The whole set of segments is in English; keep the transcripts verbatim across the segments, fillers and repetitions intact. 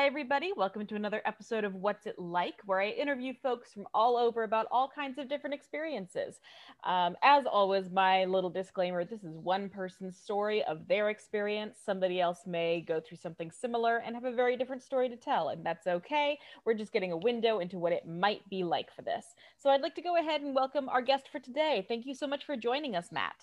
Hi, everybody. Welcome to another episode of What's It Like, where I interview folks from all over about all kinds of different experiences. Um, as always, my little disclaimer, this is one person's story of their experience. Somebody else may go through something similar and have a very different story to tell, and that's okay. We're just getting a window into what it might be like for this. So I'd like to go ahead and welcome our guest for today. Thank you so much for joining us, Matt.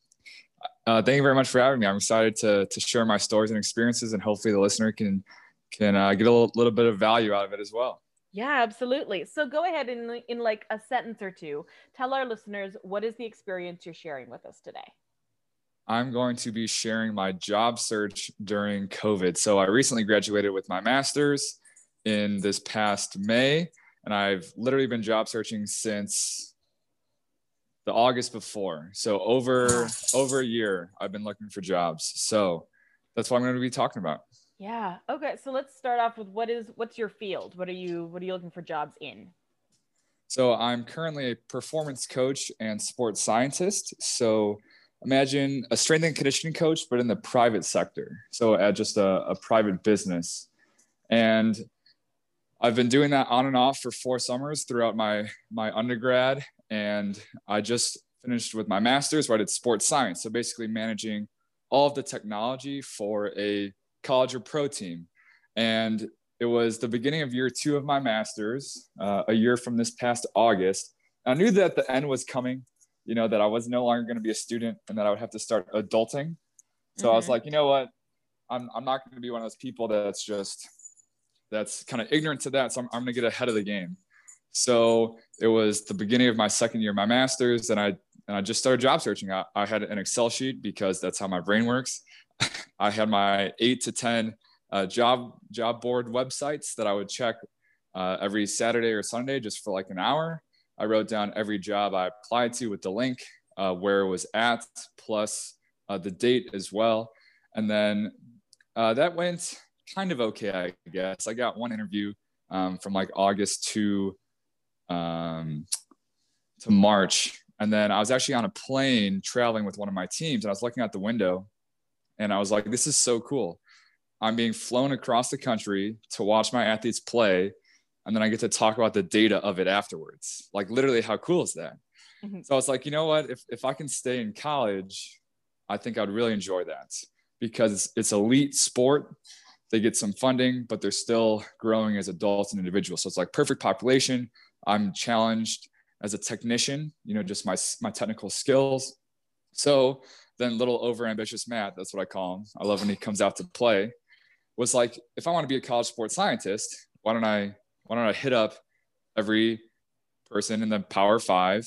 Uh, thank you very much for having me. I'm excited to to share my stories and experiences, and hopefully the listener can can uh, get a little, little bit of value out of it as well. Yeah, absolutely. So go ahead and in like a sentence or two, tell our listeners what is the experience you're sharing with us today. I'm going to be sharing my job search during COVID. So I recently graduated with my master's in this past May, and I've literally been job searching since the August before. So over over a year, I've been looking for jobs. So that's what I'm going to be talking about. Yeah. Okay. So let's start off with what is what's your field? What are you what are you looking for jobs in? So I'm currently a performance coach and sports scientist. So imagine a strength and conditioning coach, but in the private sector. So at just a, a private business. And I've been doing that on and off for four summers throughout my, my undergrad. And I just finished with my master's where I did sports science. So basically managing all of the technology for a college or pro team. And it was the beginning of year two of my master's, uh, a year from this past August. I knew that the end was coming, you know, that I was no longer going to be a student and that I would have to start adulting. So mm-hmm. I was like, you know what, I'm, I'm not going to be one of those people that's just, that's kind of ignorant to that. So I'm, I'm going to get ahead of the game. So it was the beginning of my second year of my master's, and I, and I just started job searching. I, I had an Excel sheet because that's how my brain works. I had my eight to ten uh, job job board websites that I would check uh, every Saturday or Sunday just for like an hour. I wrote down every job I applied to with the link, uh, where it was at, plus uh, the date as well. And then uh, that went kind of okay, I guess. I got one interview um, from like August to um, to March. And then I was actually on a plane traveling with one of my teams, and I was looking out the window and I was like, this is so cool. I'm being flown across the country to watch my athletes play. And then I get to talk about the data of it afterwards. Like literally, how cool is that? Mm-hmm. So I was like, you know what, if, if I can stay in college, I think I'd really enjoy that because it's elite sport. They get some funding, but they're still growing as adults and individuals. So it's like perfect population. I'm challenged as a technician, you know, just my, my technical skills. So then little overambitious Matt, that's what I call him. I love when he comes out to play, was like, if I want to be a college sports scientist, why don't I, why don't I hit up every person in the Power Five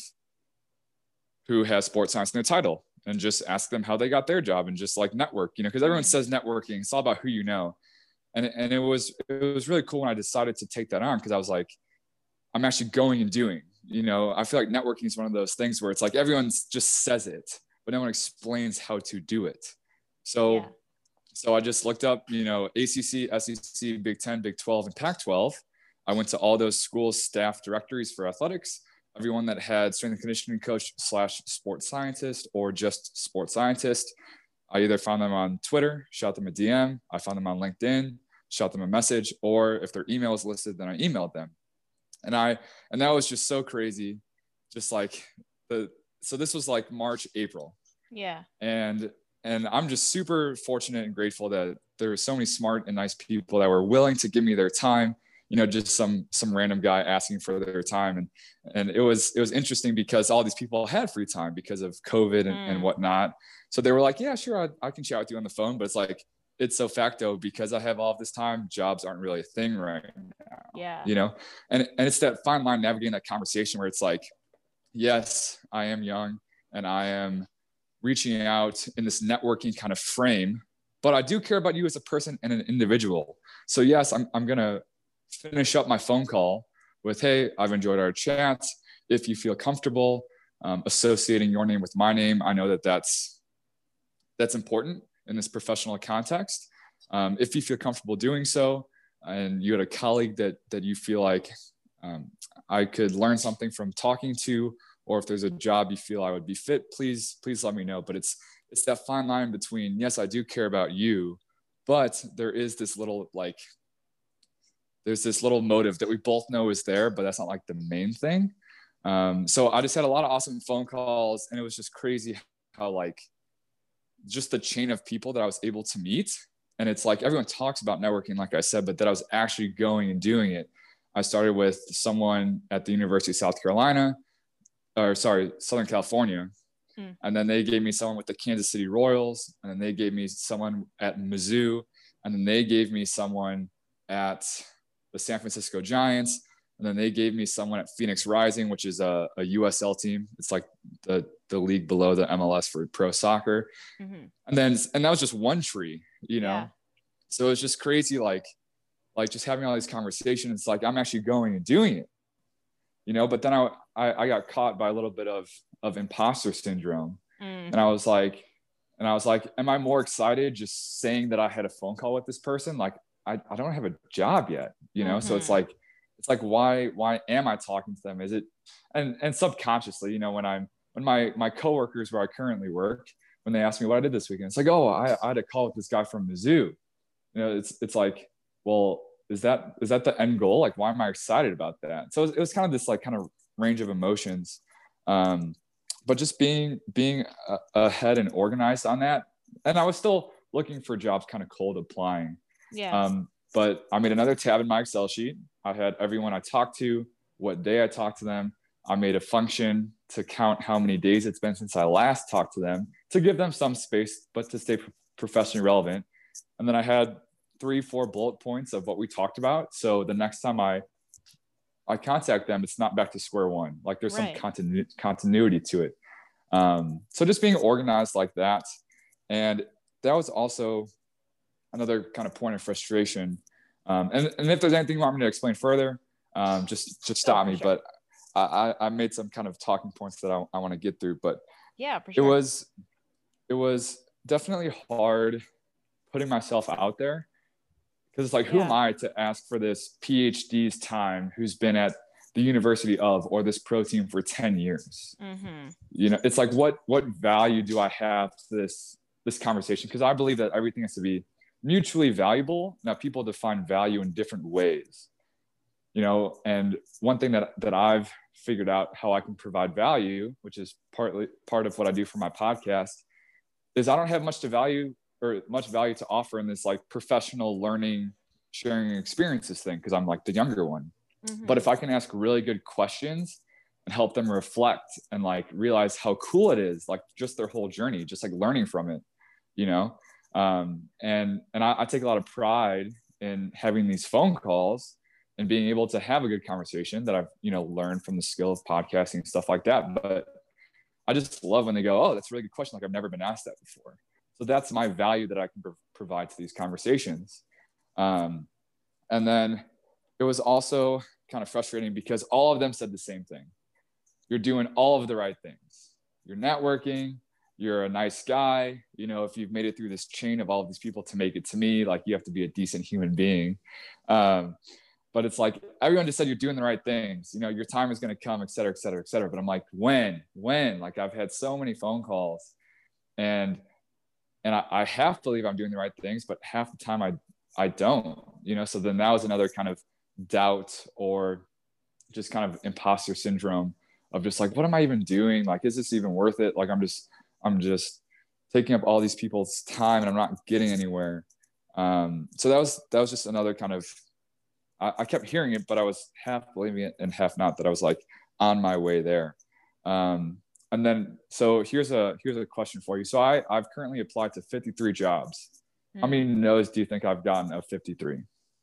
who has sports science in their title and just ask them how they got their job and just like network, you know, because everyone says networking, it's all about who you know. And, and it was, it was really cool when I decided to take that on, because I was like, I'm actually going and doing, you know, I feel like networking is one of those things where it's like, everyone just says it, but no one explains how to do it. So, yeah. so I just looked up, you know, A C C, S E C, Big Ten, Big twelve, and Pac twelve. I went to all those schools' staff directories for athletics, everyone that had strength and conditioning coach slash sports scientist or just sports scientist. I either found them on Twitter, shot them a D M. I found them on LinkedIn, shot them a message, or if their email is listed, then I emailed them. And I, and that was just so crazy. Just like the, so this was like March, April. Yeah. And, and I'm just super fortunate and grateful that there were so many smart and nice people that were willing to give me their time, you know, just some, some random guy asking for their time. And, and it was, it was interesting because all these people had free time because of COVID and, mm. and whatnot. So they were like, yeah, sure. I, I can chat with you on the phone, but it's like, it's so facto because I have all of this time, jobs aren't really a thing right now. Yeah. You know, and, and it's that fine line navigating that conversation where it's like, yes, I am young and I am reaching out in this networking kind of frame, but I do care about you as a person and an individual. So yes, I'm, I'm going to finish up my phone call with, hey, I've enjoyed our chat. If you feel comfortable um, associating your name with my name, I know that that's, that's important in this professional context. Um, if you feel comfortable doing so, and you had a colleague that, that you feel like um, I could learn something from talking to, or if there's a job you feel I would be fit, please, please let me know. But it's, it's that fine line between, yes, I do care about you, but there is this little like there's this little motive that we both know is there, but that's not like the main thing. Um, so I just had a lot of awesome phone calls, and it was just crazy how like just the chain of people that I was able to meet. And it's like, everyone talks about networking, like I said, but that I was actually going and doing it. I started with someone at the University of South Carolina, or sorry, Southern California. Mm. And then they gave me someone with the Kansas City Royals. And then they gave me someone at Mizzou. And then they gave me someone at the San Francisco Giants. And then they gave me someone at Phoenix Rising, which is a, a U S L team. It's like the, the league below the M L S for pro soccer. Mm-hmm. And then, and that was just one tree, you know? Yeah. So it was just crazy. Like, like just having all these conversations, it's like, I'm actually going and doing it, you know? But then I, I, I got caught by a little bit of, of imposter syndrome. Mm. And I was like, and I was like, am I more excited just saying that I had a phone call with this person? Like, I, I don't have a job yet, you know? Mm-hmm. So it's like, it's like, why, why am I talking to them? Is it, and, and subconsciously, you know, when I'm, when my, my coworkers where I currently work, when they ask me what I did this weekend, it's like, oh, I, I had a call with this guy from Mizzou. You know, it's, it's like, well, is that, is that the end goal? Like, why am I excited about that? So it was, it was kind of this like kind of range of emotions. Um, but just being, being uh, ahead and organized on that. And I was still looking for jobs, kind of cold applying. Yeah. Um, but I made another tab in my Excel sheet. I had everyone I talked to, what day I talked to them. I made a function to count how many days it's been since I last talked to them, to give them some space, but to stay pro- professionally relevant. And then I had three, four bullet points of what we talked about. So the next time I, I contact them, it's not back to square one. Like there's right. some continu- continuity to it. Um, so just being organized like that. And that was also another kind of point of frustration. Um, and, and if there's anything you want me to explain further, um, just, just stop oh, me. Sure. But I, I made some kind of talking points that I, I want to get through, but yeah, for sure. it was, it was definitely hard putting myself out there, because it's like, yeah. who am I to ask for this PhD's time who's been at the university of, or this pro team for ten years? Mm-hmm. You know, it's like, what, what value do I have to this, this conversation? Because I believe that everything has to be mutually valuable. Now, people define value in different ways, you know, and one thing that, that I've figured out how I can provide value, which is partly part of what I do for my podcast, is I don't have much to value or much value to offer in this like professional learning, sharing experiences thing, because I'm like the younger one. Mm-hmm. But if I can ask really good questions and help them reflect and like realize how cool it is, like just their whole journey, just like learning from it, you know? Um, and, and I, I take a lot of pride in having these phone calls and being able to have a good conversation that I've, you know, learned from the skill of podcasting and stuff like that. But I just love when they go, oh, that's a really good question. Like I've never been asked that before. So that's my value that I can pro- provide to these conversations. Um, and then it was also kind of frustrating because all of them said the same thing. You're doing all of the right things. You're networking. You're a nice guy. You know, if you've made it through this chain of all of these people to make it to me, like you have to be a decent human being. Um, but it's like, everyone just said you're doing the right things. You know, your time is going to come, et cetera, et cetera, et cetera. But I'm like, when, when? Like I've had so many phone calls, and and I, I half believe I'm doing the right things, but half the time I I don't. You know, so then that was another kind of doubt or just kind of imposter syndrome of just like, what am I even doing? Like, is this even worth it? Like, I'm just I'm just taking up all these people's time and I'm not getting anywhere. Um, so that was that was just another kind of, I, I kept hearing it, but I was half believing it and half not, that I was like on my way there. Um, and then, so here's a, here's a question for you. So I, I've currently applied to fifty-three jobs. Mm. How many no's do you think I've gotten of fifty-three?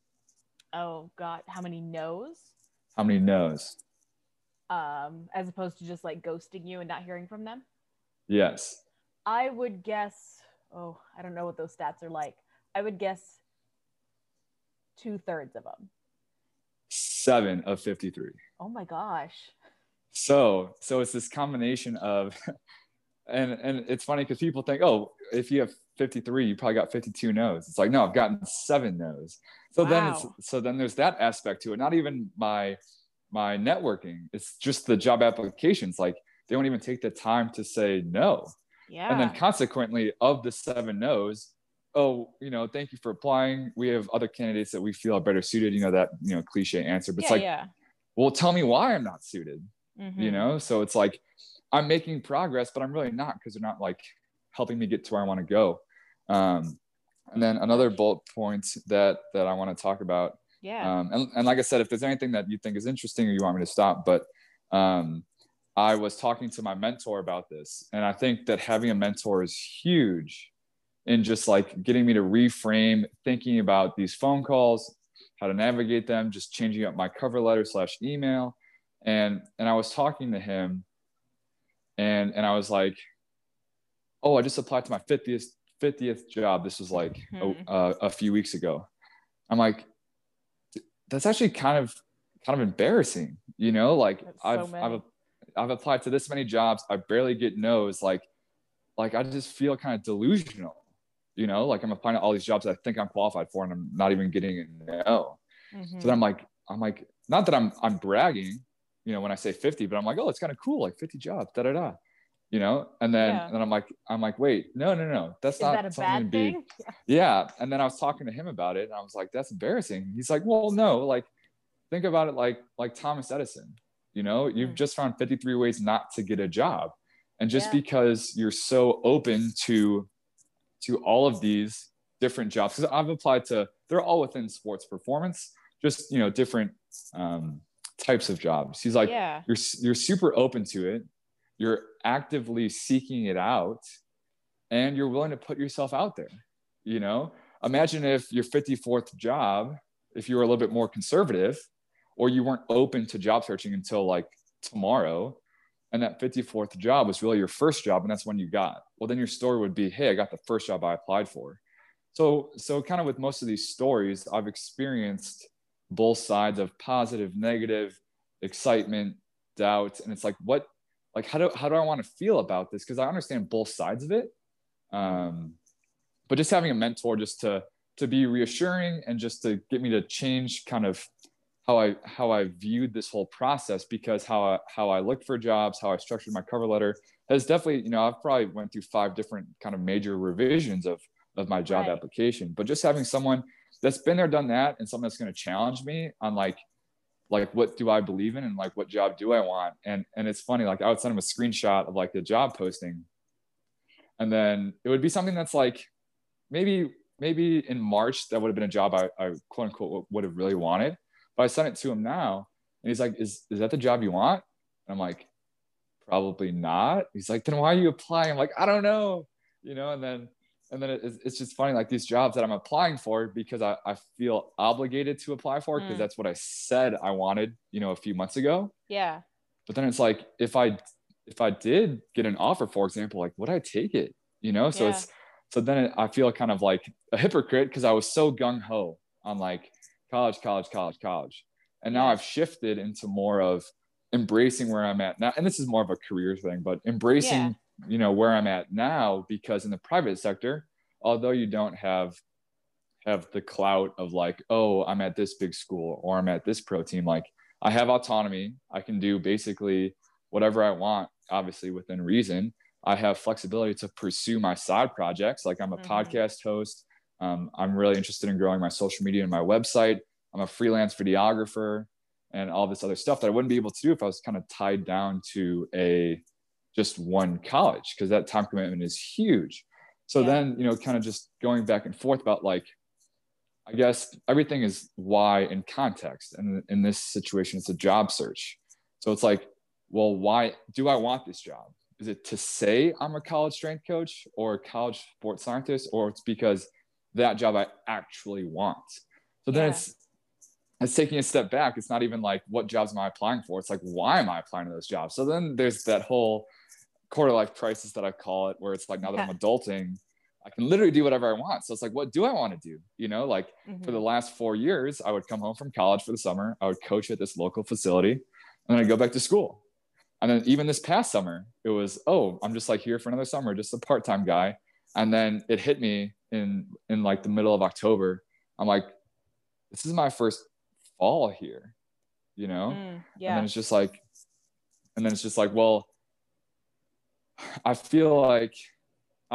Oh God. How many no's? How many no's? Um, as opposed to just like ghosting you and not hearing from them? Yes. I would guess, oh, I don't know what those stats are like. I would guess two thirds of them. Seven of fifty-three. Oh my gosh. So, so it's this combination of, and, and it's funny because people think, oh, if you have fifty-three, you probably got fifty-two no's. It's like, no, I've gotten seven no's. So wow. then it's, so then there's that aspect to it. Not even my, my networking. It's just the job applications. Like they won't even take the time to say no. Yeah. And then consequently of the seven no's, oh, you know, thank you for applying. We have other candidates that we feel are better suited, you know, that, you know, cliche answer, but yeah, it's like, yeah. well, tell me why I'm not suited, Mm-hmm. you know? So it's like, I'm making progress, but I'm really not, because they're not like helping me get to where I want to go. Um, and then another bullet point that, that I want to talk about. Yeah. Um, and, and like I said, if there's anything that you think is interesting or you want me to stop, but um, I was talking to my mentor about this, and I think that having a mentor is huge in just like getting me to reframe thinking about these phone calls, how to navigate them, just changing up my cover letter slash email. And, and I was talking to him, and, and I was like, oh, I just applied to my fiftieth, fiftieth job. This was like a, a, a few weeks ago. I'm like, that's actually kind of, kind of embarrassing, you know, like so I've, many. I've, I've applied to this many jobs. I barely get no's. Like, like I just feel kind of delusional, you know, like I'm applying to all these jobs that I think I'm qualified for, and I'm not even getting a no. Mm-hmm. So then I'm like, I'm like, not that I'm, I'm bragging, you know, when I say fifty, but I'm like, oh, it's kind of cool. Like fifty jobs, da, da, da, you know? And then, yeah. and then I'm like, I'm like, wait, no, no, no, that's Is not that a something bad to be. thing? Yeah. And then I was talking to him about it, and I was like, that's embarrassing. He's like, well, no, like, think about it like, like Thomas Edison, you know, you've mm. just found fifty-three ways not to get a job. And just yeah. because you're so open to, to all of these different jobs, because I've applied to, they're all within sports performance, just, you know, different um, types of jobs. He's like, yeah. you're, you're super open to it. You're actively seeking it out, and you're willing to put yourself out there. You know, imagine if your fifty-fourth job, if you were a little bit more conservative, or you weren't open to job searching until like tomorrow, and that fifty-fourth job was really your first job, and that's when you got. Well, then your story would be, hey, I got the first job I applied for. So, so kind of with most of these stories, I've experienced both sides of positive, negative, excitement, doubt. And it's like, what, like, how do, how do I want to feel about this? Because I understand both sides of it. Um, but just having a mentor just to, to be reassuring, and just to get me to change kind of how I, how I viewed this whole process, because how I, how I looked for jobs, how I structured my cover letter has definitely, you know, I've probably went through five different kind of major revisions of, of my job right. application. But just having someone that's been there, done that, and someone that's going to challenge me on like, like, what do I believe in, and like, what job do I want? And, and it's funny, like I would send him a screenshot of like the job posting, and then it would be something that's like, maybe, maybe in March, that would have been a job I, I quote unquote would have really wanted. But I sent it to him now, and he's like, is, is that the job you want? And I'm like, probably not. He's like, then why are you applying? I'm like, I don't know, you know? And then, and then it's, it's just funny, like these jobs that I'm applying for, because I, I feel obligated to apply for, because mm. that's what I said I wanted, you know, a few months ago. Yeah. But then it's like, if I, if I did get an offer, for example, like, would I take it? You know? So yeah. it's, so then I feel kind of like a hypocrite, because I was so gung ho on like college, college, college, college. And now yeah. I've shifted into more of embracing where I'm at now. And this is more of a career thing, but embracing, yeah. you know, where I'm at now, because in the private sector, although you don't have, have the clout of like, oh, I'm at this big school, or I'm at this pro team, like I have autonomy. I can do basically whatever I want, obviously within reason. I have flexibility to pursue my side projects. Like I'm a mm-hmm. podcast host. Um, I'm really interested in growing my social media and my website. I'm a freelance videographer, and all this other stuff that I wouldn't be able to do if I was kind of tied down to a just one college, because that time commitment is huge. So yeah. then, you know, kind of just going back and forth about like, I guess everything is why in context. And in this situation, it's a job search. So it's like, well, why do I want this job? Is it to say I'm a college strength coach or a college sports scientist, or it's because that job I actually want? So then yeah. it's, it's taking a step back. It's not even like, what jobs am I applying for? It's like, why am I applying to those jobs? So then there's that whole quarter life crisis that I call it, where it's like, now that yeah. I'm adulting, I can literally do whatever I want. So it's like, what do I want to do? You know, like mm-hmm. for the last four years, I would come home from college for the summer. I would coach at this local facility, and then I'd go back to school. And then even this past summer, it was, oh, I'm just like here for another summer, just a part-time guy. And then it hit me in, in like the middle of October. I'm like, this is my first fall here, you know? Mm, yeah. And then it's just like, and then it's just like, well, I feel like, I don't know.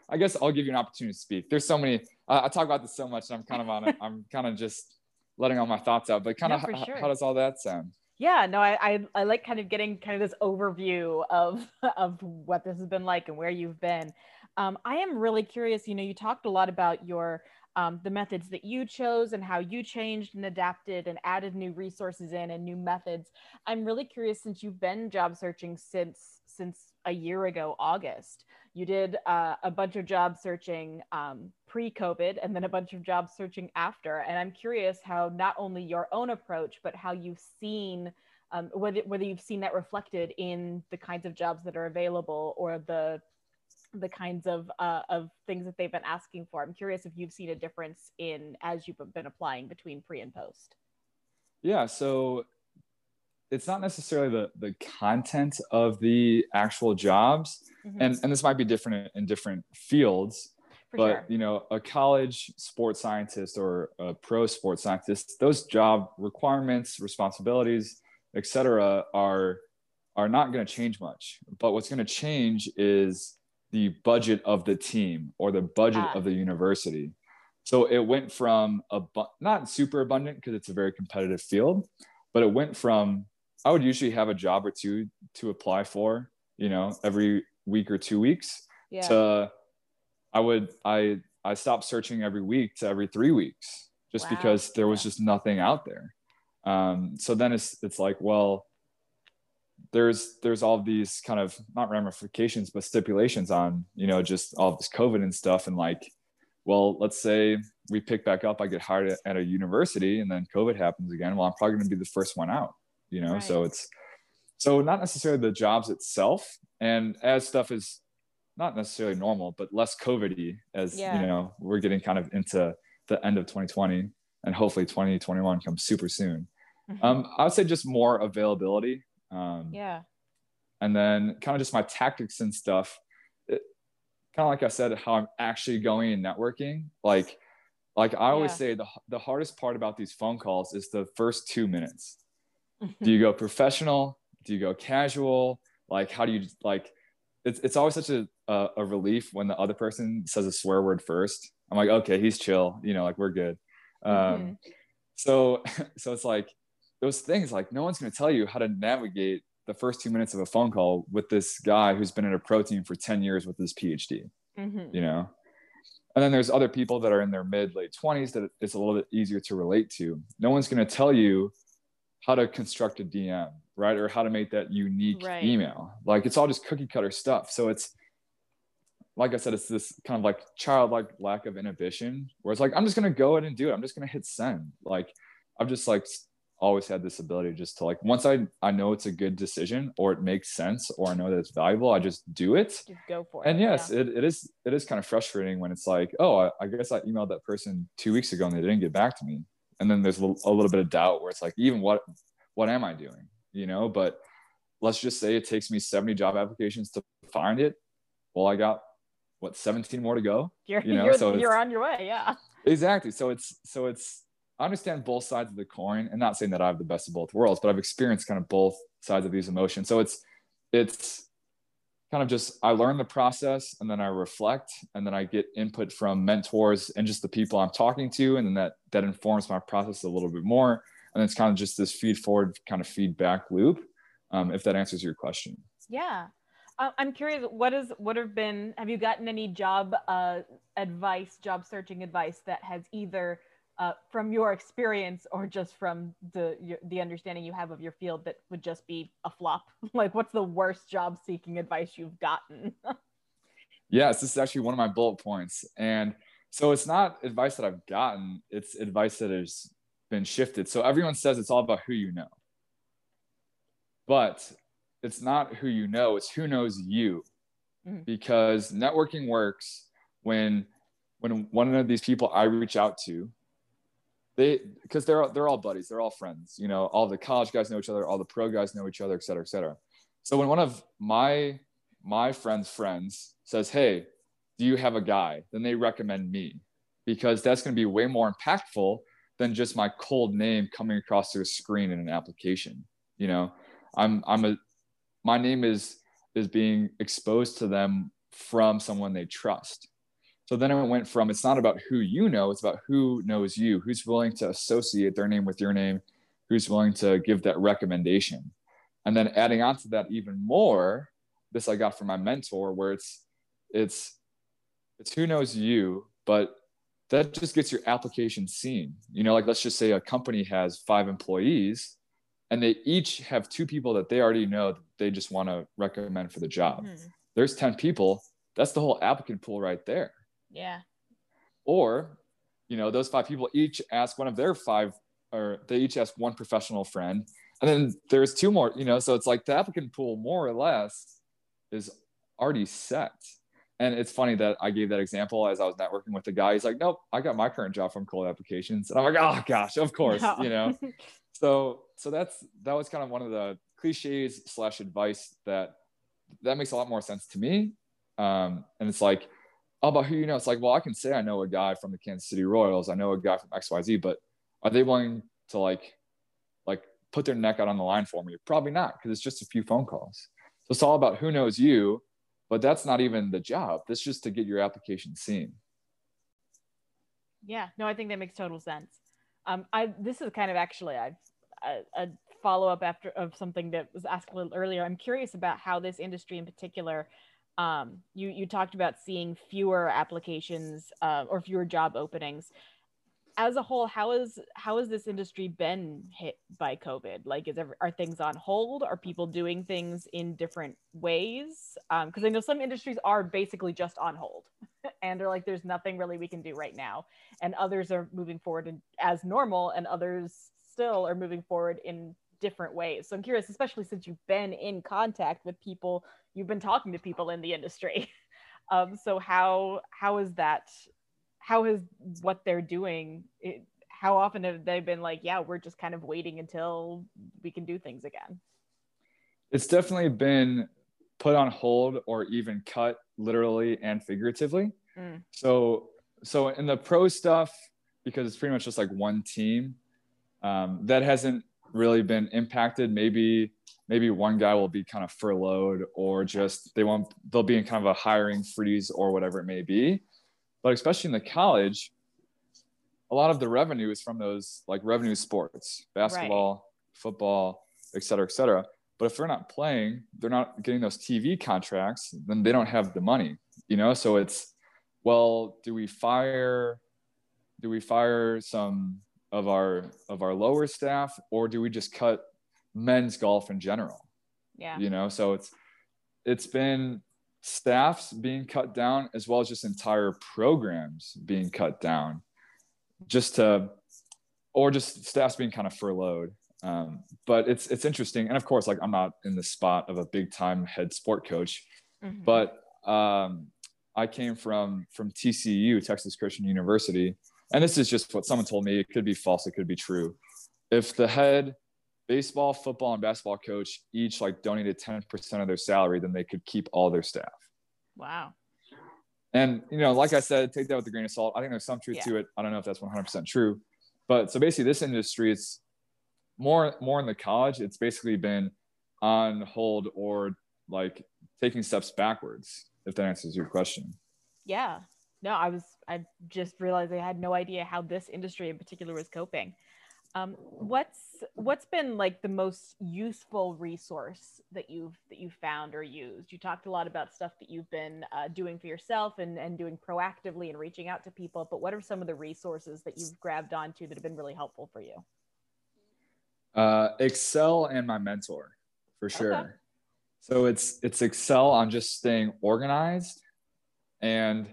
I guess I'll give you an opportunity to speak. There's so many, uh, I talk about this so much and I'm kind of on it. I'm kind of just letting all my thoughts out, but kind No, of, for h- sure. how does all that sound? Yeah, no, I, I I like kind of getting kind of this overview of of what this has been like and where you've been. Um, I am really curious. You know, you talked a lot about your um, the methods that you chose and how you changed and adapted and added new resources in and new methods. I'm really curious, since you've been job searching since since a year ago, August. You did uh, a bunch of job searching um, pre-COVID and then a bunch of job searching after. And I'm curious how not only your own approach, but how you've seen, um, whether, whether you've seen that reflected in the kinds of jobs that are available or the the kinds of uh, of things that they've been asking for. I'm curious if you've seen a difference in as you've been applying between pre and post. Yeah. So it's not necessarily the the content of the actual jobs, Mm-hmm. and and this might be different in different fields. For But sure. you know, a college sports scientist or a pro sports scientist, those job requirements, responsibilities, et cetera, are are not going to change much. But what's going to change is the budget of the team or the budget Ah, of the university. So it went from a not super abundant because it's a very competitive field, but it went from I would usually have a job or two to apply for, you know, every week or two weeks yeah. to I would I I stopped searching every week to every three weeks just Wow. because there was Yeah. just nothing out there. Um, so then it's it's like, well, there's there's all these kind of not ramifications but stipulations on, you know, just all this COVID and stuff. And like, well, let's say we pick back up, I get hired at, at a university and then COVID happens again. Well, I'm probably going to be the first one out, you know. Right. So it's so not necessarily the jobs itself. And as stuff is not necessarily normal, but less COVID-y as, Yeah. you know, we're getting kind of into the end of twenty twenty and hopefully twenty twenty-one comes super soon. Mm-hmm. Um, I would say just more availability. Um, Yeah. And then kind of just my tactics and stuff. It, kind of like I said, how I'm actually going and networking. Like, like I always Yeah. say, the the hardest part about these phone calls is the first two minutes. Do you go professional? Do you go casual? Like, how do you like? It's it's always such a a, a relief when the other person says a swear word first. I'm like, okay, he's chill. You know, like we're good. Um, Mm-hmm. So so it's like those things. Like, no one's going to tell you how to navigate the first two minutes of a phone call with this guy who's been in a pro team for ten years with his PhD. Mm-hmm. You know. And then there's other people that are in their mid late twenties that it's a little bit easier to relate to. No one's going to tell you how to construct a D M, right? Or how to make that unique Right. email. Like, it's all just cookie cutter stuff. So it's, like I said, it's this kind of like childlike lack of inhibition where it's like, I'm just going to go ahead and do it. I'm just going to hit send. Like, I've just like always had this ability just to like, once I, I know it's a good decision or it makes sense, or I know that it's valuable, I just do it. Just go for it. And yes, yeah. it, it is, it is kind of frustrating when it's like, oh, I, I guess I emailed that person two weeks ago and they didn't get back to me. And then there's a little, a little bit of doubt where it's like, even what, what am I doing? You know, but let's just say it takes me seventy job applications to find it. Well, I got what, seventeen more to go. You're, you know, you're, so you're on your way. Yeah. Exactly. So it's, so it's, I understand both sides of the coin, and not saying that I have the best of both worlds, but I've experienced kind of both sides of these emotions. So it's, it's kind of just, I learn the process and then I reflect and then I get input from mentors and just the people I'm talking to. And then that, that informs my process a little bit more. And it's kind of just this feed forward kind of feedback loop. Um, if that answers your question. Yeah. Uh, I'm curious, what is, what have been, have you gotten any job uh, advice, job searching advice that has either uh, from your experience or just from the, your, the understanding you have of your field that would just be a flop? Like, what's the worst job seeking advice you've gotten? Yes, this is actually one of my bullet points. And so it's not advice that I've gotten, it's advice that has been shifted. So everyone says it's all about who you know. But it's not who you know, it's who knows you. Mm-hmm. Because networking works when when one of these people I reach out to, they because they're they're all buddies, they're all friends. You know, all the college guys know each other, all the pro guys know each other, et cetera, et cetera. So when one of my my friend's friends says, "Hey, do you have a guy?" then they recommend me, because that's going to be way more impactful than just my cold name coming across their screen in an application. You know, I'm I'm a my name is is being exposed to them from someone they trust. So then it went from, it's not about who you know, it's about who knows you, who's willing to associate their name with your name, who's willing to give that recommendation. And then adding on to that even more, this I got from my mentor, where it's, it's, it's who knows you, but that just gets your application seen. You know, like let's just say a company has five employees and they each have two people that they already know that they just want to recommend for the job. Mm-hmm. There's ten people. That's the whole applicant pool right there. Yeah. Or, you know, those five people each ask one of their five, or they each ask one professional friend. And then there's two more, you know, so it's like the applicant pool more or less is already set. And it's funny that I gave that example as I was networking with the guy. He's like, nope, I got my current job from cold applications. And I'm like, oh gosh, of course, no. you know? so, so that's, that was kind of one of the cliches slash advice that, that makes a lot more sense to me. Um, and it's like, all about who you know. It's like, well, I can say I know a guy from the Kansas City Royals. I know a guy from X Y Z, but are they willing to like, like put their neck out on the line for me? Probably not, because it's just a few phone calls. So it's all about who knows you, but that's not even the job. That's just to get your application seen. Yeah, no, I think that makes total sense. Um, I this is kind of actually a, a, a follow-up after of something that was asked a little earlier. I'm curious about how this industry in particular, um, you, you talked about seeing fewer applications uh, or fewer job openings. As a whole, how is how has this industry been hit by COVID? Like, is ever, are things on hold? Are people doing things in different ways? Because um, I know some industries are basically just on hold, and they're like, "There's nothing really we can do right now," and others are moving forward in, as normal, and others still are moving forward in different ways. So I'm curious, especially since you've been in contact with people, you've been talking to people in the industry. um, so how how is that? How has what they're doing, it, how often have they been like, yeah, we're just kind of waiting until we can do things again? It's definitely been put on hold or even cut literally and figuratively. Mm. So, so in the pro stuff, because it's pretty much just like one team, um, that hasn't really been impacted. Maybe, maybe one guy will be kind of furloughed, or just, they won't, they'll be in kind of a hiring freeze or whatever it may be. But especially in the college, a lot of the revenue is from those like revenue sports, basketball, right. football, et cetera, et cetera. But if they're not playing, they're not getting those T V contracts, then they don't have the money, you know? So it's, well, do we fire, do we fire some of our, of our lower staff, or do we just cut men's golf in general? Yeah. You know, so it's, it's been staffs being cut down, as well as just entire programs being cut down, just to, or just staffs being kind of furloughed. Um, but it's, it's interesting. And of course, like I'm not in the spot of a big time head sport coach, mm-hmm. but um, I came from, from T C U, Texas Christian University. And this is just what someone told me. It could be false. It could be true. If the head baseball, football, and basketball coach each like donated ten percent of their salary, then they could keep all their staff. Wow. And, you know, like I said, take that with a grain of salt. I think there's some truth yeah. to it. I don't know if that's one hundred percent true, but so basically this industry, it's more, more in the college. It's basically been on hold or like taking steps backwards, if that answers your question. Yeah, no, I was, I just realized I had no idea how this industry in particular was coping. Um, what's what's been like the most useful resource that you've that you've found or used? You talked a lot about stuff that you've been uh, doing for yourself and, and doing proactively and reaching out to people, but what are some of the resources that you've grabbed onto that have been really helpful for you? Uh, Excel and my mentor, for sure. Okay. So it's it's Excel on just staying organized, and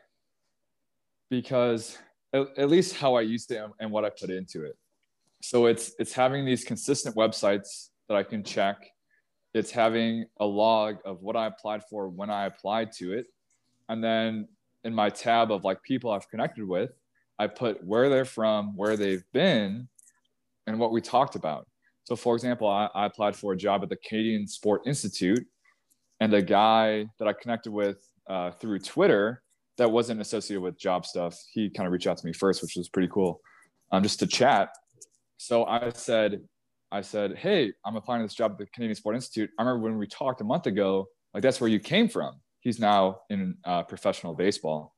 because at, at least how I used to and what I put into it. So it's, it's having these consistent websites that I can check. It's having a log of what I applied for when I applied to it. And then in my tab of like people I've connected with, I put where they're from, where they've been, and what we talked about. So for example, I, I applied for a job at the Canadian Sport Institute, and the guy that I connected with uh, through Twitter that wasn't associated with job stuff, he kind of reached out to me first, which was pretty cool, um, just to chat. So I said, I said, hey, I'm applying to this job at the Canadian Sport Institute. I remember when we talked a month ago, like that's where you came from. He's now in uh, professional baseball.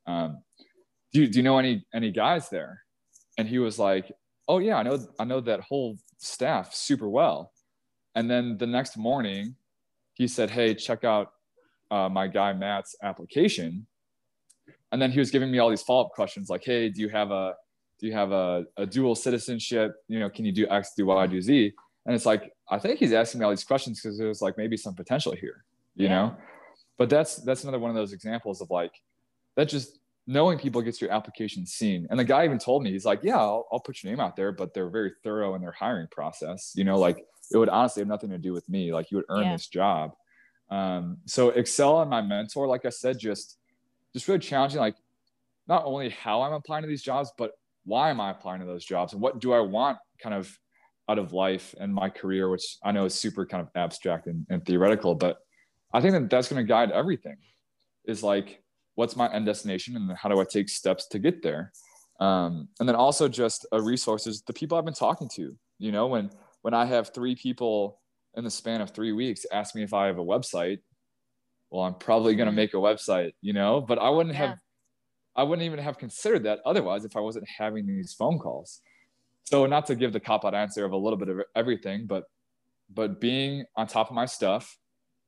Um, do you, do you know any, any guys there? And he was like, oh yeah, I know, I know that whole staff super well. And then the next morning he said, hey, check out uh, my guy Matt's application. And then he was giving me all these follow-up questions like, hey, do you have a, do you have a, a dual citizenship? You know, can you do X, do Y, do Z? And it's like, I think he's asking me all these questions because there's like maybe some potential here, you yeah. know? But that's, that's another one of those examples of like, that just knowing people gets your application seen. And the guy even told me, he's like, yeah, I'll, I'll put your name out there, but they're very thorough in their hiring process. You know, like it would honestly have nothing to do with me. Like you would earn yeah. this job. Um, so Excel and my mentor, like I said, just, just really challenging, like not only how I'm applying to these jobs, but why am I applying to those jobs and what do I want kind of out of life and my career, which I know is super kind of abstract and, and theoretical, but I think that that's going to guide everything is like, what's my end destination and how do I take steps to get there? Um, and then also just a resources, the people I've been talking to, you know, when, when I have three people in the span of three weeks ask me if I have a website, well, I'm probably going to make a website, you know, but I wouldn't yeah. have, I wouldn't even have considered that otherwise if I wasn't having these phone calls. So not to give the cop-out answer of a little bit of everything, but, but being on top of my stuff,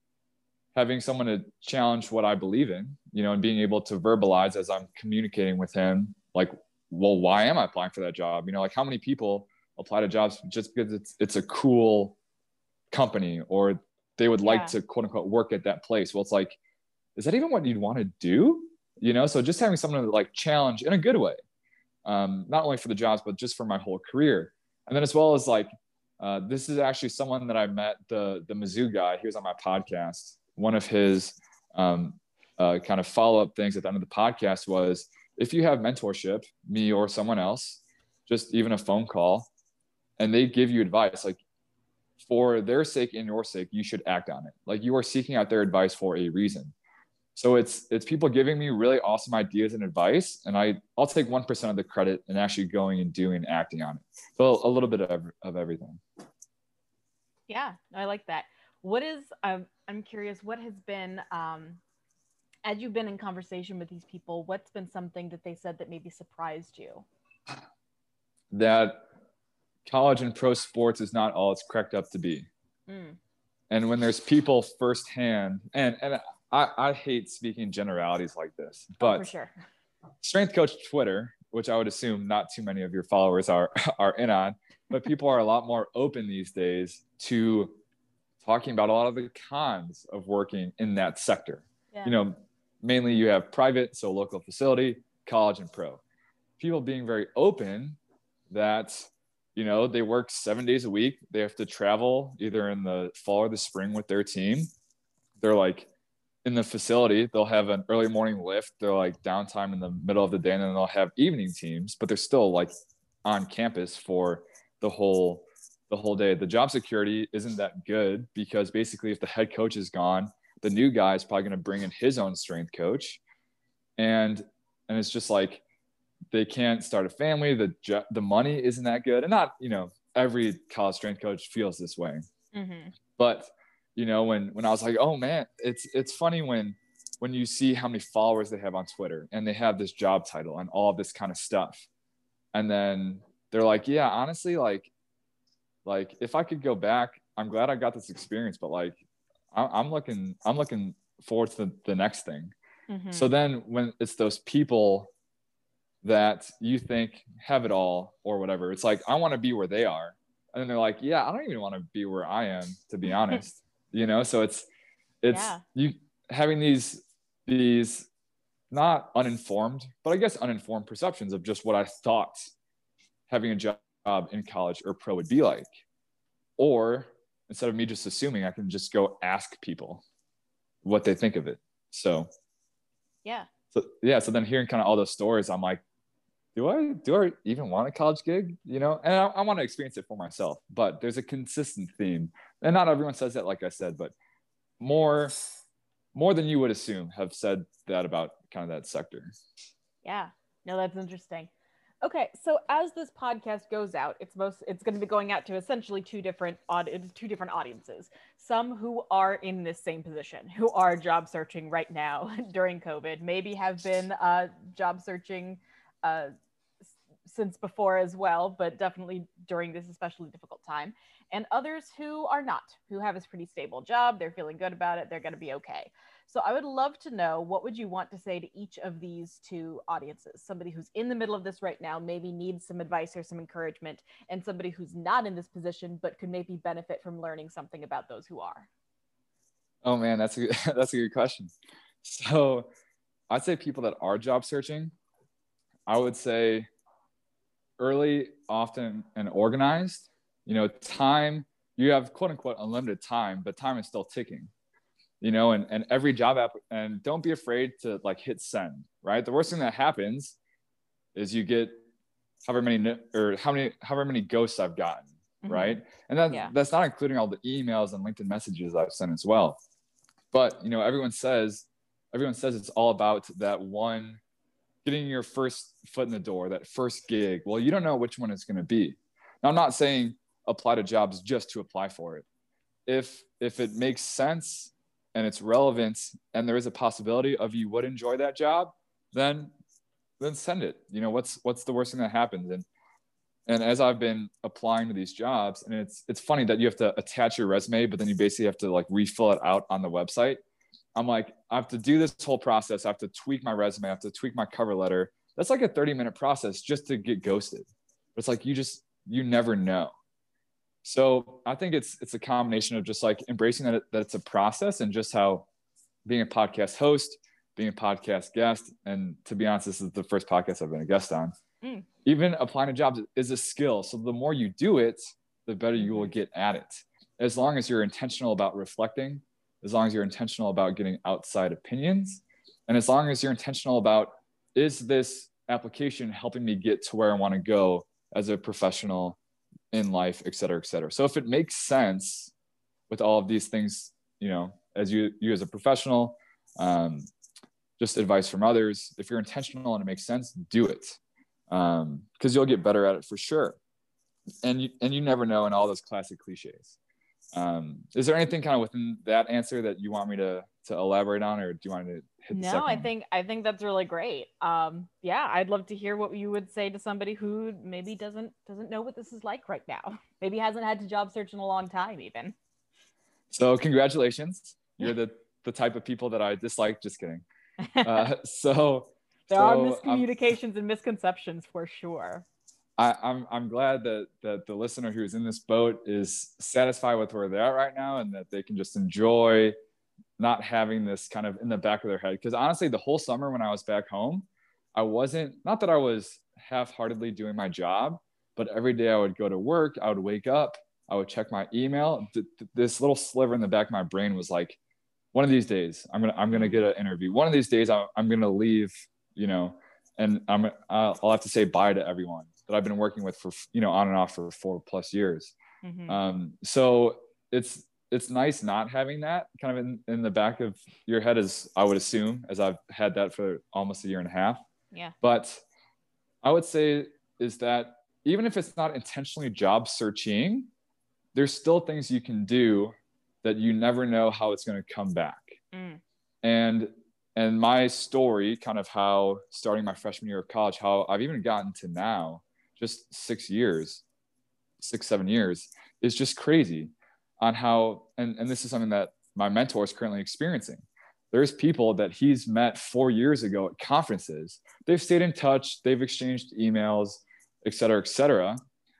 having someone to challenge what I believe in, you know, and being able to verbalize as I'm communicating with him, like, well, why am I applying for that job? You know, like how many people apply to jobs just because it's, it's a cool company or they would like yeah. to quote unquote work at that place. Well, it's like, is that even what you'd want to do? You know, so just having someone to like challenge in a good way, um, not only for the jobs, but just for my whole career. And then as well as like, uh, this is actually someone that I met, the, the Mizzou guy, he was on my podcast. One of his um, uh, kind of follow-up things at the end of the podcast was, if you have mentorship, me or someone else, just even a phone call, and they give you advice, like for their sake and your sake, you should act on it. Like you are seeking out their advice for a reason. So it's, it's people giving me really awesome ideas and advice. And I, I'll take one percent of the credit and actually going and doing and acting on it. So a little bit of, of everything. Yeah, I like that. What is, um, I'm curious, what has been, um, as you've been in conversation with these people, what's been something that they said that maybe surprised you? That college and pro sports is not all it's cracked up to be. Mm. And when there's people firsthand, and, and I, I hate speaking generalities like this, but oh, for sure. Strength Coach Twitter, which I would assume not too many of your followers are, are in on, but people are a lot more open these days to talking about a lot of the cons of working in that sector. Yeah. You know, mainly you have private, so local facility, college and pro. People being very open that, you know, they work seven days a week. They have to travel either in the fall or the spring with their team. They're like in the facility, they'll have an early morning lift. They're like downtime in the middle of the day, and then they'll have evening teams, but they're still like on campus for the whole the whole day. The job security isn't that good because basically if the head coach is gone, the new guy is probably going to bring in his own strength coach. And, and it's just like, they can't start a family. The jo- the money isn't that good. And not, you know, every college strength coach feels this way, mm-hmm. but you know, when, when I was like, oh man, it's, it's funny when, when you see how many followers they have on Twitter and they have this job title and all of this kind of stuff. And then they're like, yeah, honestly, like, like if I could go back, I'm glad I got this experience, but like, I'm looking, I'm looking forward to the, the next thing. Mm-hmm. So then when it's those people that you think have it all or whatever, it's like, I want to be where they are. And then they're like, yeah, I don't even want to be where I am, to be honest, you know? So it's, it's yeah. you having these, these not uninformed, but I guess uninformed perceptions of just what I thought having a job in college or pro would be like. Or instead of me just assuming, I can just go ask people what they think of it. So, yeah. So, yeah. So then hearing kind of all those stories, I'm like, do I, do I even want a college gig? You know, and I, I want to experience it for myself, but there's a consistent theme, and not everyone says that, like I said, but more, more than you would assume have said that about kind of that sector. Yeah. No, that's interesting. Okay, so as this podcast goes out, it's most it's going to be going out to essentially two different aud- two different audiences. Some who are in this same position, who are job searching right now during COVID, maybe have been uh, job searching uh, s- since before as well, but definitely during this especially difficult time. And others who are not, who have a pretty stable job, they're feeling good about it, they're going to be okay. So I would love to know, what would you want to say to each of these two audiences? Somebody who's in the middle of this right now, maybe needs some advice or some encouragement, and somebody who's not in this position but could maybe benefit from learning something about those who are. Oh man, that's a that's a good question. So I'd say people that are job searching, I would say early, often, and organized. You know, time, you have quote unquote unlimited time, but time is still ticking. You know, and, and every job app, and don't be afraid to like hit send, right? The worst thing that happens is you get however many or how many however many ghosts I've gotten, mm-hmm. right? And that, yeah. that's not including all the emails and LinkedIn messages I've sent as well. But you know, everyone says everyone says it's all about that one, getting your first foot in the door, that first gig. Well, you don't know which one it's going to be. Now, I'm not saying apply to jobs just to apply for it. If if it makes sense and it's relevant and there is a possibility of you would enjoy that job, then then send it. You know, what's what's the worst thing that happens? And and as I've been applying to these jobs, and it's it's funny that you have to attach your resume, but then you basically have to like refill it out on the website. I'm like, I have to do this whole process. I have to tweak my resume. I have to tweak my cover letter. That's like a thirty minute process just to get ghosted. But it's like, you just, you never know. So I think it's, it's a combination of just like embracing that, it, that it's a process, and just how being a podcast host, being a podcast guest, and to be honest, this is the first podcast I've been a guest on. Mm. Even applying to jobs is a skill. So the more you do it, the better you will get at it. As long as you're intentional about reflecting, as long as you're intentional about getting outside opinions, and as long as you're intentional about, is this application helping me get to where I want to go as a professional in life, et cetera, et cetera. So if it makes sense with all of these things, you know, as you, you as a professional, um, just advice from others, if you're intentional and it makes sense, do it. Um, cause you'll get better at it for sure. And you, and you never know, in all those classic cliches. Um, is there anything kind of within that answer that you want me to, to elaborate on, or do you want me to hit the No, second I one? think, I think that's really great. Um, yeah, I'd love to hear what you would say to somebody who maybe doesn't, doesn't know what this is like right now. Maybe hasn't had to job search in a long time even. So congratulations. You're the, the type of people that I dislike. Just kidding. Uh, so there so are miscommunications I'm, and misconceptions for sure. I, I'm I'm glad that that the listener who's in this boat is satisfied with where they're at right now, and that they can just enjoy not having this kind of in the back of their head. Because honestly, the whole summer when I was back home, I wasn't, not that I was half-heartedly doing my job, but every day I would go to work, I would wake up, I would check my email. Th- th- this little sliver in the back of my brain was like, one of these days I'm gonna I'm gonna get an interview. One of these days I'm, I'm gonna leave, you know, and I'm I'll, I'll have to say bye to everyone that I've been working with for, you know, on and off for four plus years. Mm-hmm. Um, so it's, it's nice not having that kind of in, in the back of your head, as I would assume, as I've had that for almost a year and a half. Yeah. But I would say is that even if it's not intentionally job searching, there's still things you can do that you never know how it's going to come back. Mm. And and my story, kind of how starting my freshman year of college, how I've even gotten to now, just six years, six, seven years, is just crazy on how, and, and this is something that my mentor is currently experiencing. There's people that he's met four years ago at conferences. They've stayed in touch. They've exchanged emails, et cetera, et cetera,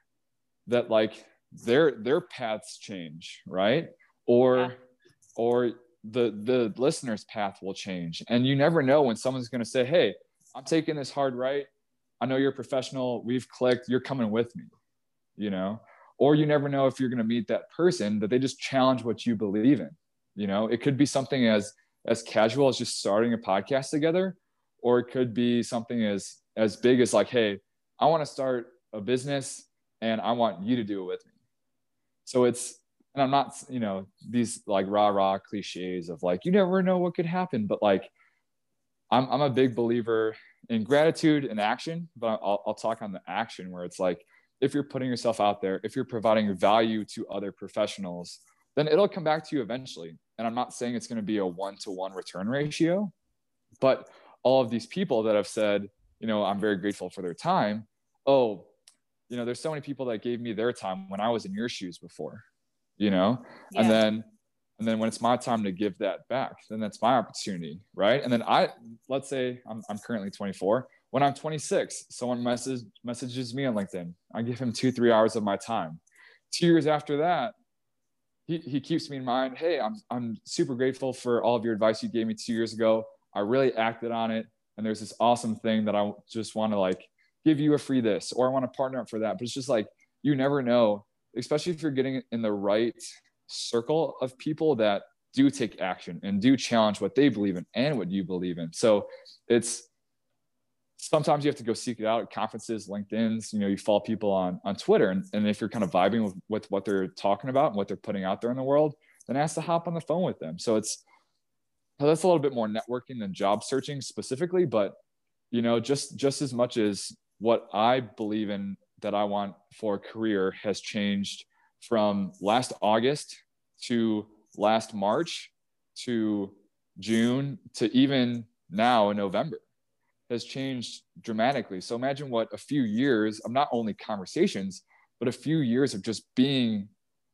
that like their, their paths change, right? Or, yeah. or the, the listener's path will change. And you never know when someone's going to say, hey, I'm taking this hard right. I know you're a professional. We've clicked. You're coming with me, you know? Or you never know if you're going to meet that person that they just challenge what you believe in. You know, it could be something as, as casual as just starting a podcast together, or it could be something as, as big as like, hey, I want to start a business and I want you to do it with me. So it's, and I'm not, you know, these like rah, rah cliches of like, you never know what could happen, but like, I'm, I'm a big believer in gratitude and action, but I'll, I'll talk on the action where it's like, if you're putting yourself out there, if you're providing value to other professionals, then it'll come back to you eventually. And I'm not saying it's going to be a one-to-one return ratio, but all of these people that have said, you know, I'm very grateful for their time. Oh, you know, there's so many people that gave me their time when I was in your shoes before, you know, yeah. and then, and then when it's my time to give that back, then that's my opportunity. Right. And then I, let's say I'm, I'm currently twenty-four. When I'm twenty-six, someone message, messages me on LinkedIn. I give him two, three hours of my time. Two years after that, he, he keeps me in mind. Hey, I'm, I'm super grateful for all of your advice you gave me two years ago. I really acted on it. And there's this awesome thing that I just want to like give you a free this, or I want to partner up for that. But it's just like, you never know, especially if you're getting in the right circle of people that do take action and do challenge what they believe in and what you believe in. So it's, sometimes you have to go seek it out at conferences, LinkedIn's, you know, you follow people on, on Twitter. And, and if you're kind of vibing with, with what they're talking about and what they're putting out there in the world, then ask to hop on the phone with them. So it's, that's a little bit more networking than job searching specifically, but you know, just, just as much as what I believe in that I want for a career has changed from last August to last March to June to even now in November, has changed dramatically. So imagine what a few years of not only conversations, but a few years of just being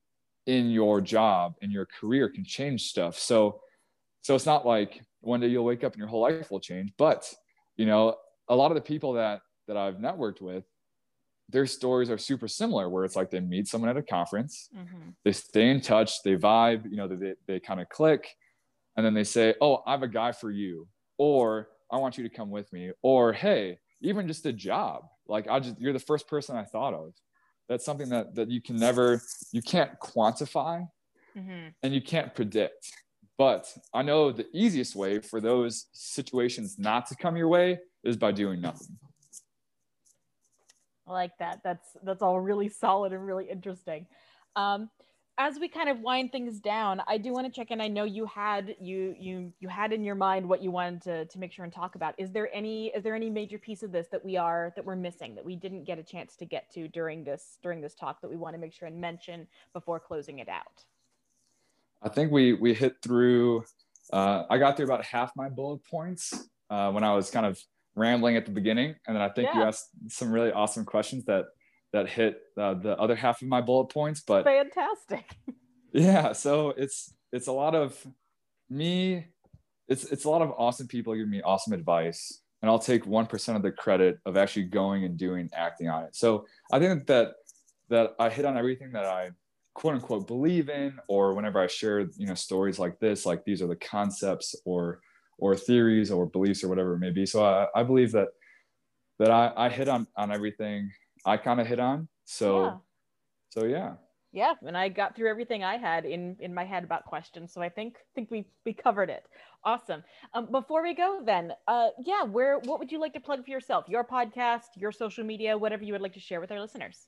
in your job and your career can change stuff. So, so it's not like one day you'll wake up and your whole life will change, but you know, a lot of the people that, that I've networked with, their stories are super similar, where it's like they meet someone at a conference, mm-hmm. they stay in touch, they vibe, you know, they, they kind of click, and then they say, oh, I have a guy for you, or I want you to come with me, or, hey, even just a job. Like I just, you're the first person I thought of. That's something that, that you can never, you can't quantify mm-hmm. and you can't predict. But I know the easiest way for those situations not to come your way is by doing nothing. I like that. That's, that's all really solid and really interesting. Um, As we kind of wind things down, I do want to check in. I know you had you you you had in your mind what you wanted to to make sure and talk about. Is there any is there any major piece of this that we are that we're missing, that we didn't get a chance to get to during this during this talk, that we want to make sure and mention before closing it out? I think we we hit through. Uh, I got through about half my bullet points uh, when I was kind of rambling at the beginning, and then I think yeah. you asked some really awesome questions that. that hit uh, the other half of my bullet points, but fantastic. Yeah. So it's, it's a lot of me. It's, it's a lot of awesome people giving me awesome advice, and I'll take one percent of the credit of actually going and doing, acting on it. So I think that, that I hit on everything that I quote unquote believe in, or whenever I share, you know, stories like this, like these are the concepts or, or theories or beliefs or whatever it may be. So I, I believe that, that I, I hit on, on everything I kind of hit on. So, yeah. so yeah. Yeah. And I got through everything I had in, in my head about questions. So I think, think we, we covered it. Awesome. Um, before we go then, uh, yeah, where, what would you like to plug for yourself, your podcast, your social media, whatever you would like to share with our listeners?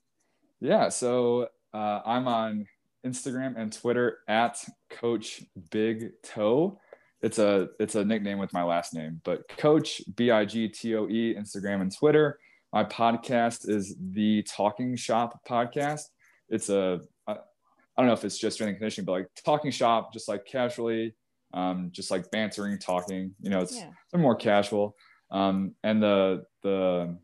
Yeah. So, uh, I'm on Instagram and Twitter at Coach Big Toe. It's a, it's a nickname with my last name, but Coach B I G T O E, Instagram and Twitter. My podcast is the Talking Shop podcast. It's a, I, I don't know if it's just strength and conditioning, but like talking shop, just like casually, um, just like bantering, talking, you know, it's, yeah. it's more casual. Um, and the, the,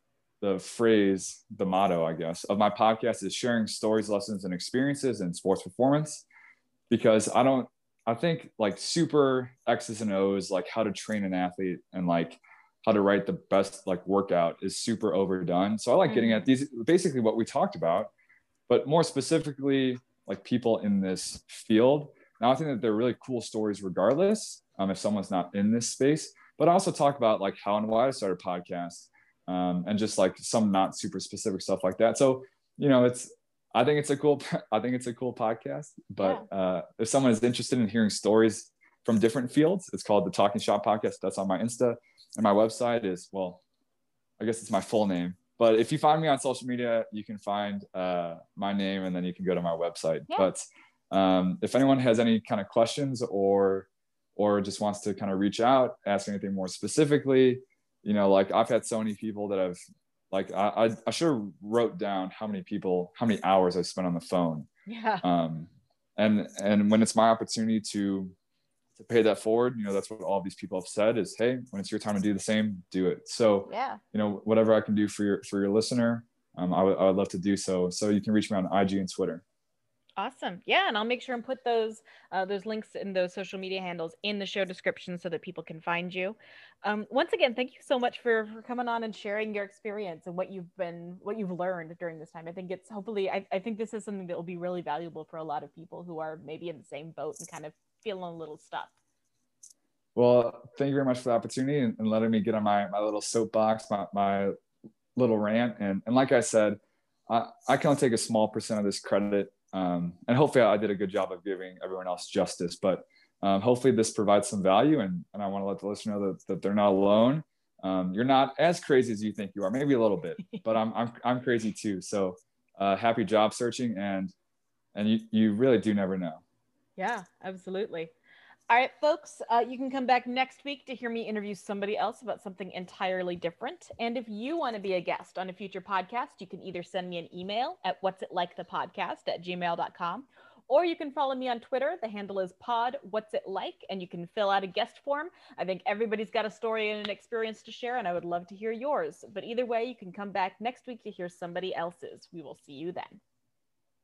the phrase, the motto, I guess, of my podcast is sharing stories, lessons, and experiences in sports performance, because I don't, I think like super X's and O's, like how to train an athlete and like how to write the best like workout is super overdone. So I like getting at these, basically what we talked about, but more specifically, like people in this field. Now I think that they're really cool stories regardless, um, if someone's not in this space, but I also talk about like how and why I started podcasts, um, and just like some not super specific stuff like that. So, you know, it's, I think it's a cool, I think it's a cool podcast, but yeah. uh, if someone is interested in hearing stories from different fields, it's called the Talking Shop Podcast. That's on my Insta. And my website is, well, I guess it's my full name, but if you find me on social media, you can find uh, my name, and then you can go to my website. Yeah. But um, if anyone has any kind of questions or, or just wants to kind of reach out, ask anything more specifically, you know, like I've had so many people that have, like, I, I, I should have wrote down how many people, how many hours I spent on the phone. Yeah. Um, and, and when it's my opportunity to, to pay that forward, you know, that's what all these people have said is, hey, when it's your time to do the same, do it. So, yeah, you know, whatever I can do for your, for your listener, um, I would, I would love to do so. So you can reach me on I G and Twitter. Awesome. Yeah, and I'll make sure and put those uh, those links in those social media handles in the show description so that people can find you. Um, once again, thank you so much for, for coming on and sharing your experience and what you've been what you've learned during this time. I think it's hopefully I, I think this is something that will be really valuable for a lot of people who are maybe in the same boat and kind of feeling a little stuck. Well, thank you very much for the opportunity and, and letting me get on my, my little soapbox, my, my little rant. And, and like I said, I, I can only take a small percent of this credit. Um, and hopefully I did a good job of giving everyone else justice, but um, hopefully this provides some value. And, and I want to let the listener know that, that they're not alone. Um, you're not as crazy as you think you are, maybe a little bit, but I'm, I'm, I'm crazy too. So uh, happy job searching, and, and you, you really do never know. Yeah, absolutely. All right, folks, uh, you can come back next week to hear me interview somebody else about something entirely different. And if you want to be a guest on a future podcast, you can either send me an email at what's it like the podcast at gmail dot com, or you can follow me on Twitter. The handle is pod what's it like, and you can fill out a guest form. I think everybody's got a story and an experience to share, and I would love to hear yours. But either way, you can come back next week to hear somebody else's. We will see you then.